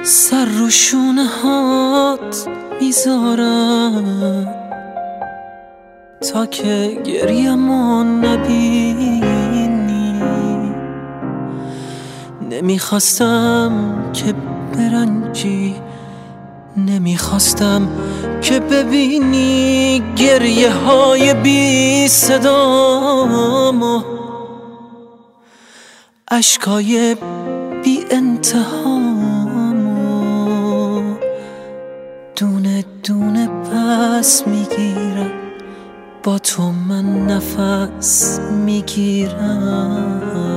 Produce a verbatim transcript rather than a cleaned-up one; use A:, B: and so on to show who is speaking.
A: سر رو شونه هات میذارم تا که گریه‌مو نبینی. نمیخواستم که برنجی، نمیخواستم که ببینی گریه های بی صدامو، اشکای بی انتهامو دونه دونه پس میگیرم، با تو من نفس میگیرم.